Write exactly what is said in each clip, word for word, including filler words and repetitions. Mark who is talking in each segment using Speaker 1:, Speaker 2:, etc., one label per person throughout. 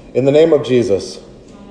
Speaker 1: In the name of Jesus,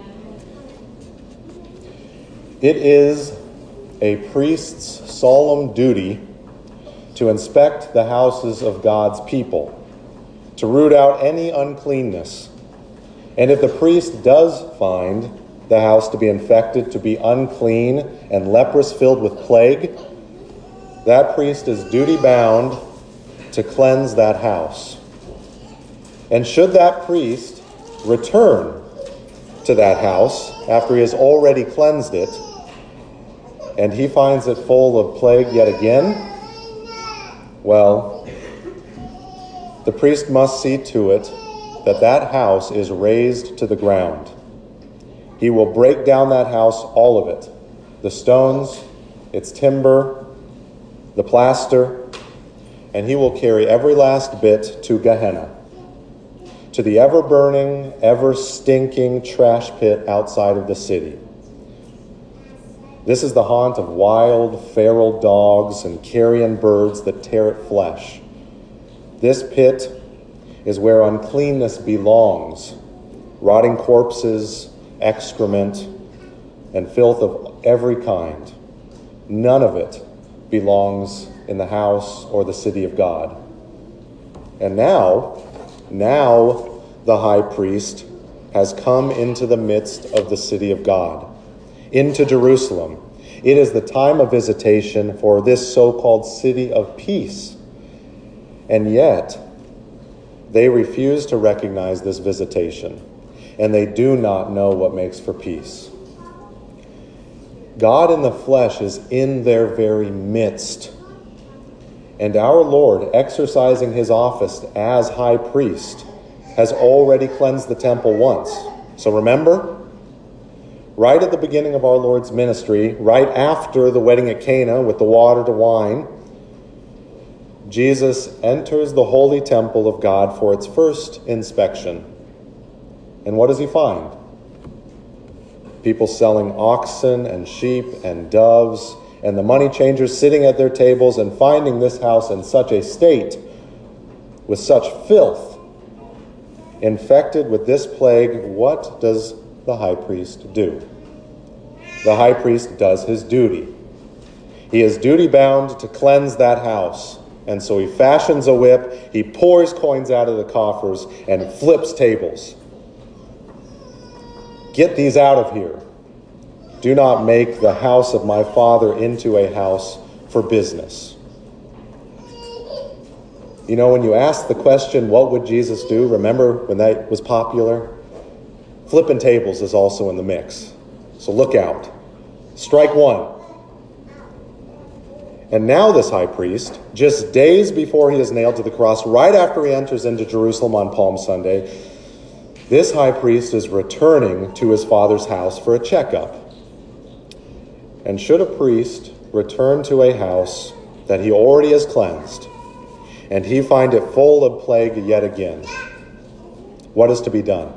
Speaker 1: it is a priest's solemn duty to inspect the houses of God's people, to root out any uncleanness. And if the priest does find the house to be infected, to be unclean and leprous, filled with plague, that priest is duty-bound to cleanse that house. And should that priest return to that house after he has already cleansed it, and he finds it full of plague yet again, well, the priest must see to it that that house is razed to the ground. He will break down that house, all of it, the stones, its timber, the plaster, and he will carry every last bit to Gehenna, to the ever-burning, ever-stinking trash pit outside of the city. This is the haunt of wild, feral dogs and carrion birds that tear at flesh. This pit is where uncleanness belongs, rotting corpses, excrement, and filth of every kind. None of it belongs in the house or the city of God. And now, now the high priest has come into the midst of the city of God, into Jerusalem. It is the time of visitation for this so-called city of peace. And yet, they refuse to recognize this visitation, and they do not know what makes for peace. God in the flesh is in their very midst, and our Lord, exercising his office as high priest, has already cleansed the temple once. So remember, right at the beginning of our Lord's ministry, right after the wedding at Cana with the water to wine, Jesus enters the holy temple of God for its first inspection. And what does he find? People selling oxen and sheep and doves, and the money changers sitting at their tables, and finding this house in such a state, with such filth, infected with this plague. What does the high priest do? The high priest does his duty. He is duty-bound to cleanse that house. And so he fashions a whip, he pours coins out of the coffers, and flips tables. Get these out of here. Do not make the house of my Father into a house for business. You know, when you ask the question, what would Jesus do? Remember when that was popular? Flipping tables is also in the mix. So look out. Strike one. And now this high priest, just days before he is nailed to the cross, right after he enters into Jerusalem on Palm Sunday, this high priest is returning to his Father's house for a checkup. And should a priest return to a house that he already has cleansed, and he find it full of plague yet again, what is to be done?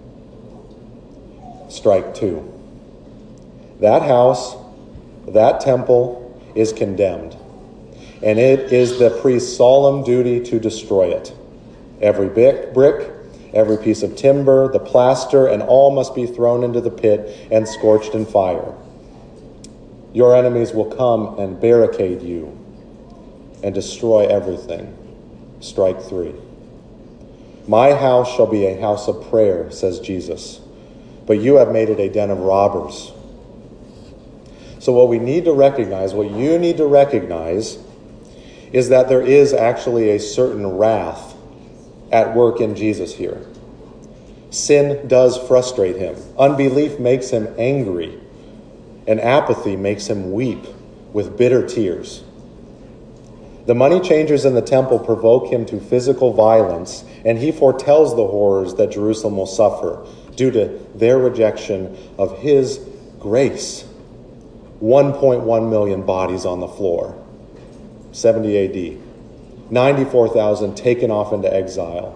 Speaker 1: Strike two. That house, that temple, is condemned, and it is the priest's solemn duty to destroy it. Every brick, every piece of timber, the plaster, and all must be thrown into the pit and scorched in fire. Your enemies will come and barricade you and destroy everything. Strike three. My house shall be a house of prayer, says Jesus, but you have made it a den of robbers. So what we need to recognize, what you need to recognize, is that there is actually a certain wrath at work in Jesus here. Sin does frustrate him. Unbelief makes him angry, and apathy makes him weep with bitter tears. The money changers in the temple provoke him to physical violence, and he foretells the horrors that Jerusalem will suffer due to their rejection of his grace. one point one million bodies on the floor, seventy A D. ninety-four thousand taken off into exile.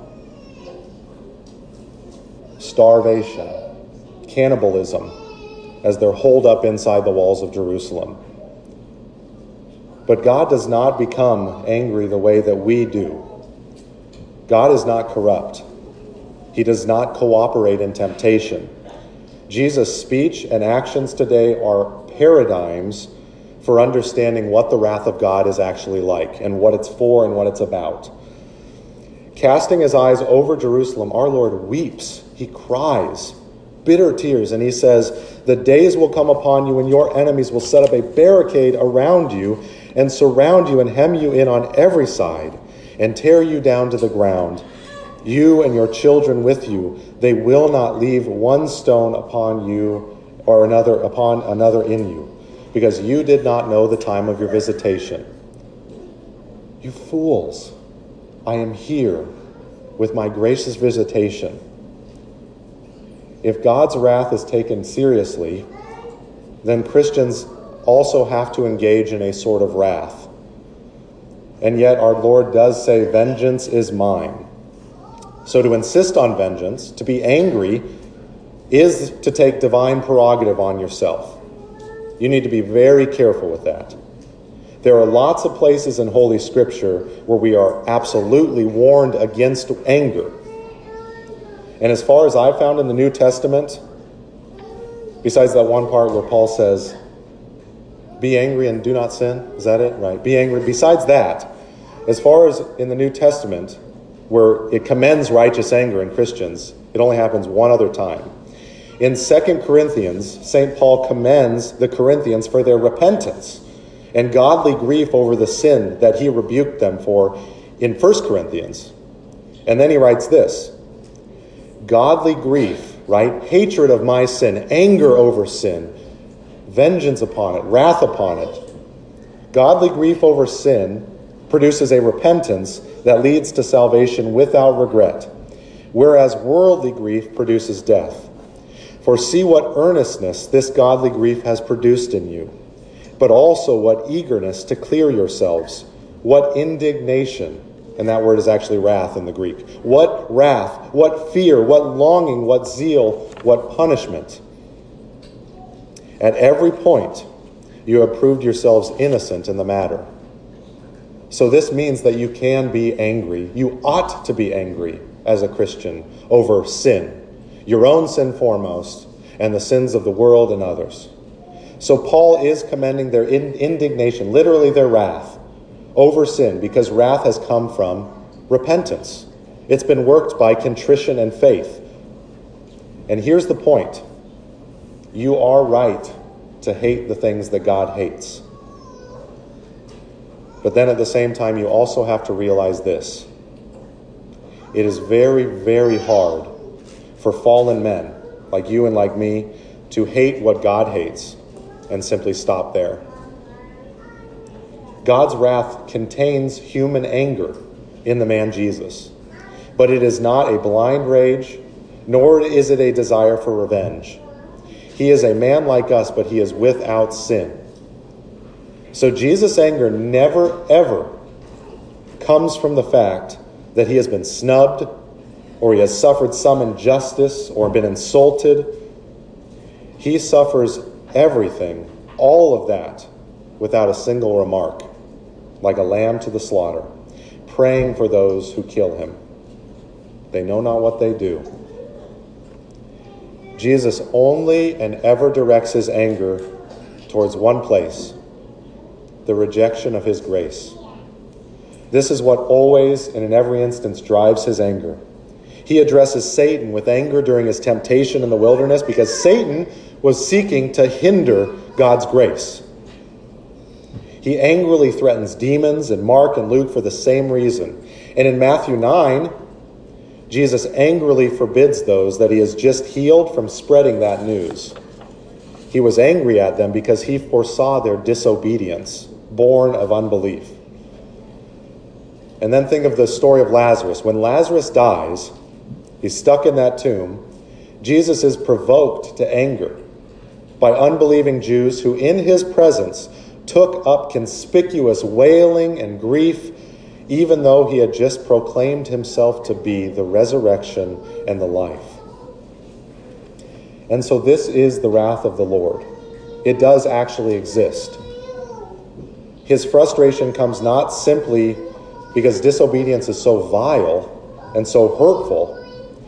Speaker 1: Starvation, cannibalism, as they're holed up inside the walls of Jerusalem. But God does not become angry the way that we do. God is not corrupt. He He does not cooperate in temptation. Jesus' speech and actions today are paradigms for understanding what the wrath of God is actually like and what it's for and what it's about. Casting his eyes over Jerusalem, our Lord weeps. He cries bitter tears, and he says, "The days will come upon you when your enemies will set up a barricade around you and surround you and hem you in on every side and tear you down to the ground. You and your children with you, they will not leave one stone upon you or another upon another in you, because you did not know the time of your visitation." You fools, I am here with my gracious visitation. If God's wrath is taken seriously, then Christians also have to engage in a sort of wrath. And yet our Lord does say, "Vengeance is mine." So to insist on vengeance, to be angry, is to take divine prerogative on yourself. You need to be very careful with that. There are lots of places in Holy Scripture where we are absolutely warned against anger. And as far as I've found in the New Testament, besides that one part where Paul says, "Be angry and do not sin," is that it? Right. Be angry. Besides that, as far as in the New Testament, where it commends righteous anger in Christians, it only happens one other time. In Second Corinthians, Saint Paul commends the Corinthians for their repentance and godly grief over the sin that he rebuked them for in First Corinthians. And then he writes this, godly grief, right? Hatred of my sin, anger over sin, vengeance upon it, wrath upon it. Godly grief over sin produces a repentance that leads to salvation without regret, whereas worldly grief produces death. For see what earnestness this godly grief has produced in you, but also what eagerness to clear yourselves, what indignation, and that word is actually wrath in the Greek, what wrath, what fear, what longing, what zeal, what punishment. At every point, you have proved yourselves innocent in the matter. So this means that you can be angry. You ought to be angry as a Christian over sin, your own sin foremost, and the sins of the world and others. So Paul is commending their indignation, literally their wrath, over sin, because wrath has come from repentance. It's been worked by contrition and faith. And here's the point. You are right to hate the things that God hates. But then at the same time, you also have to realize this. It is very, very hard for fallen men, like you and like me, to hate what God hates and simply stop there. God's wrath contains human anger in the man Jesus, but it is not a blind rage, nor is it a desire for revenge. He is a man like us, but he is without sin. So Jesus' anger never, ever comes from the fact that he has been snubbed, or he has suffered some injustice, or been insulted. He suffers everything, all of that, without a single remark, like a lamb to the slaughter, praying for those who kill him. They know not what they do. Jesus only and ever directs his anger towards one place, the rejection of his grace. This is what always and in every instance drives his anger. He addresses Satan with anger during his temptation in the wilderness because Satan was seeking to hinder God's grace. He angrily threatens demons in Mark and Luke for the same reason. And in Matthew nine, Jesus angrily forbids those that he has just healed from spreading that news. He was angry at them because he foresaw their disobedience, born of unbelief. And then think of the story of Lazarus. When Lazarus dies, he's stuck in that tomb. Jesus is provoked to anger by unbelieving Jews who in his presence took up conspicuous wailing and grief, even though he had just proclaimed himself to be the resurrection and the life. And so this is the wrath of the Lord. It does actually exist. His frustration comes not simply because disobedience is so vile and so hurtful,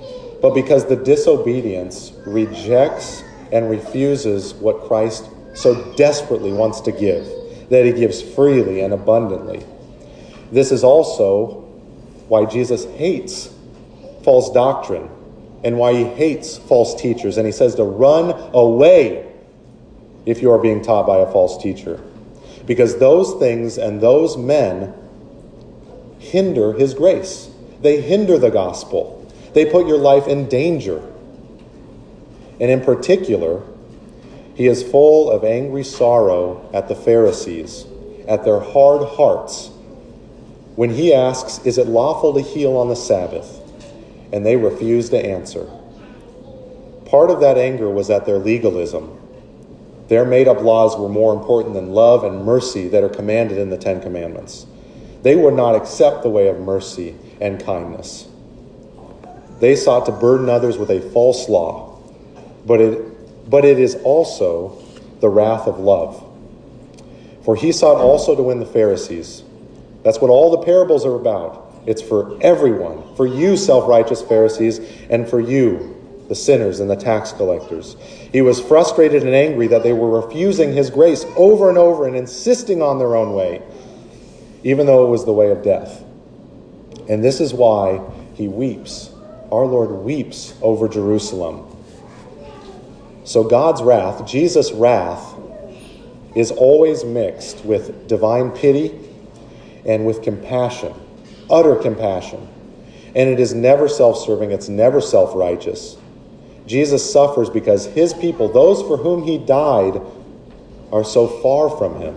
Speaker 1: but because the disobedience rejects and refuses what Christ so desperately wants to give, that he gives freely and abundantly. This is also why Jesus hates false doctrine and why he hates false teachers. And he says to run away if you are being taught by a false teacher. Because those things and those men hinder his grace. They hinder the gospel. They put your life in danger. And in particular, he is full of angry sorrow at the Pharisees, at their hard hearts, when he asks, is it lawful to heal on the Sabbath? And they refuse to answer. Part of that anger was at their legalism. Their made-up laws were more important than love and mercy that are commanded in the Ten Commandments. They would not accept the way of mercy and kindness. They sought to burden others with a false law, but it, but it is also the wrath of love. For he sought also to win the Pharisees. That's what all the parables are about. It's for everyone, for you self-righteous Pharisees, and for you, the sinners and the tax collectors. He was frustrated and angry that they were refusing his grace over and over and insisting on their own way, even though it was the way of death. And this is why he weeps. Our Lord weeps over Jerusalem. So God's wrath, Jesus' wrath, is always mixed with divine pity and with compassion, utter compassion. And it is never self-serving, it's never self-righteous. Jesus suffers because his people, those for whom he died, are so far from him.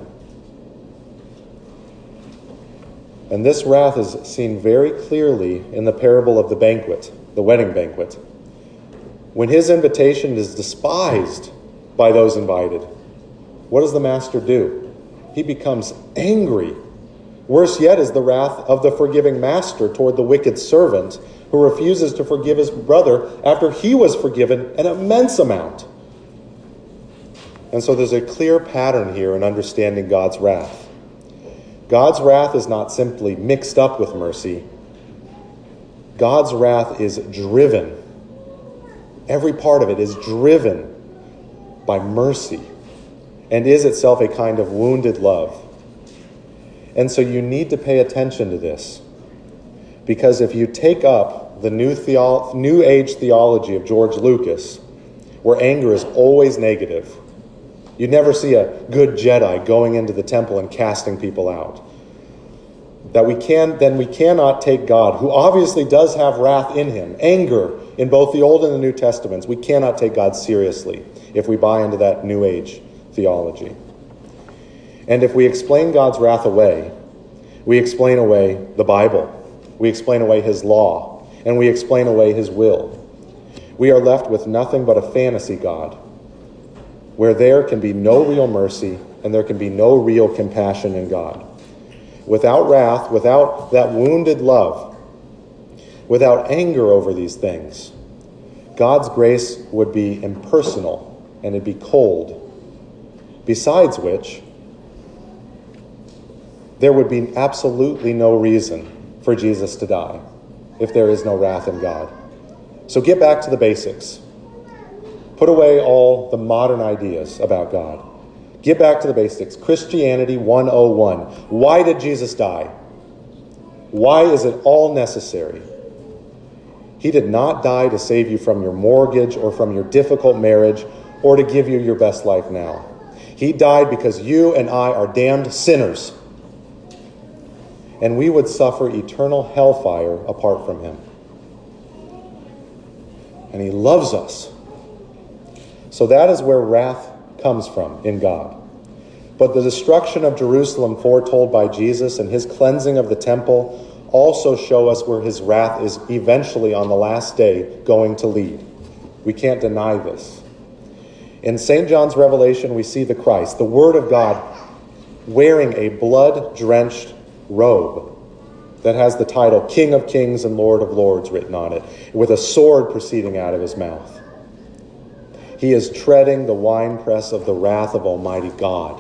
Speaker 1: And this wrath is seen very clearly in the parable of the banquet, the wedding banquet. When his invitation is despised by those invited, what does the master do? He becomes angry. Worse yet is the wrath of the forgiving master toward the wicked servant who refuses to forgive his brother after he was forgiven an immense amount. And so there's a clear pattern here in understanding God's wrath. God's wrath is not simply mixed up with mercy. God's wrath is driven. Every part of it is driven by mercy and is itself a kind of wounded love. And so you need to pay attention to this, because if you take up the new, theo- new age theology of George Lucas, where anger is always negative, you never see a good Jedi going into the temple and casting people out. That we can, then we cannot take God, who obviously does have wrath in him, anger in both the Old and the New Testaments. We cannot take God seriously if we buy into that new age theology. And if we explain God's wrath away, we explain away the Bible, we explain away his law, and we explain away his will. We are left with nothing but a fantasy God, where there can be no real mercy and there can be no real compassion in God. Without wrath, without that wounded love, without anger over these things, God's grace would be impersonal and it'd be cold. Besides which, there would be absolutely no reason for Jesus to die if there is no wrath in God. So get back to the basics. Put away all the modern ideas about God. Get back to the basics. Christianity one oh one. Why did Jesus die? Why is it all necessary? He did not die to save you from your mortgage or from your difficult marriage or to give you your best life now. He died because you and I are damned sinners, and we would suffer eternal hellfire apart from him. And he loves us. So that is where wrath comes from in God. But the destruction of Jerusalem foretold by Jesus and his cleansing of the temple also show us where his wrath is eventually on the last day going to lead. We can't deny this. In Saint John's Revelation, we see the Christ, the Word of God, wearing a blood-drenched robe that has the title King of Kings and Lord of Lords written on it, with a sword proceeding out of his mouth. He is treading the winepress of the wrath of Almighty God.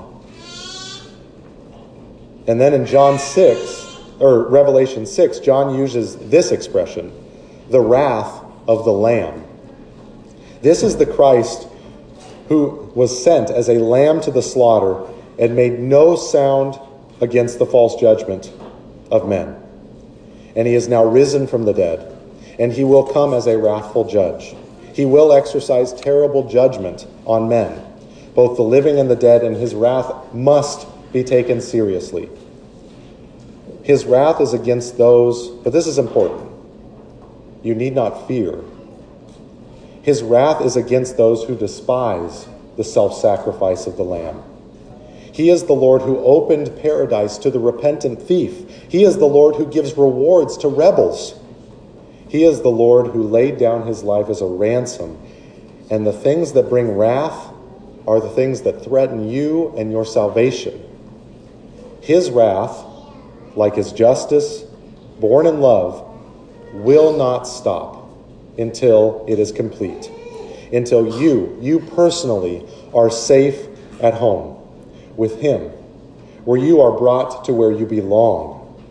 Speaker 1: And then in John six, or Revelation six, John uses this expression, the wrath of the Lamb. This is the Christ who was sent as a lamb to the slaughter and made no sound against the false judgment of men. And he is now risen from the dead, and he will come as a wrathful judge. He will exercise terrible judgment on men, both the living and the dead, and his wrath must be taken seriously. His wrath is against those, but this is important, you need not fear. His wrath is against those who despise the self-sacrifice of the Lamb. He is the Lord who opened paradise to the repentant thief. He is the Lord who gives rewards to rebels. He is the Lord who laid down his life as a ransom. And the things that bring wrath are the things that threaten you and your salvation. His wrath, like his justice, born in love, will not stop until it is complete. Until you, you personally, are safe at home with him, where you are brought to where you belong.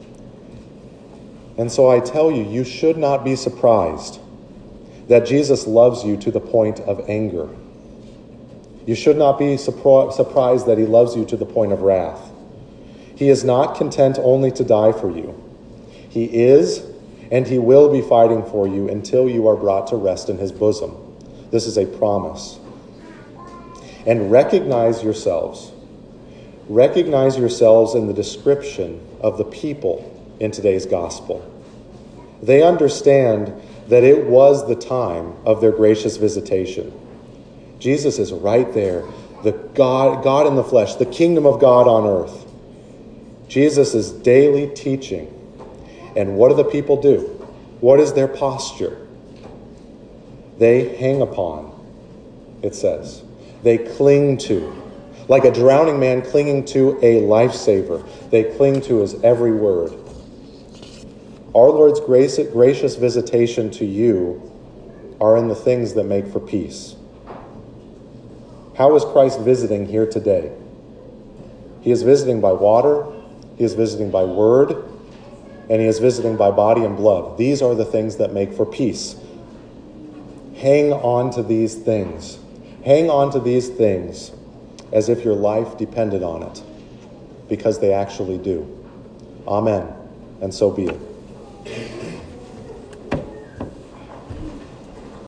Speaker 1: And so I tell you, you should not be surprised that Jesus loves you to the point of anger. You should not be surpri- surprised that he loves you to the point of wrath. He is not content only to die for you. He is, and he will be fighting for you until you are brought to rest in his bosom. This is a promise. And recognize yourselves. Recognize yourselves in the description of the people in today's gospel. They understand that it was the time of their gracious visitation. Jesus is right there, the God, God in the flesh, the kingdom of God on earth. Jesus is daily teaching. And what do the people do? What is their posture? They hang upon, it says. They cling to. Like a drowning man clinging to a lifesaver. They cling to his every word. Our Lord's grace, gracious visitation to you are in the things that make for peace. How is Christ visiting here today? He is visiting by water, he is visiting by word, and he is visiting by body and blood. These are the things that make for peace. Hang on to these things. Hang on to these things as if your life depended on it, because they actually do. Amen. And so be it.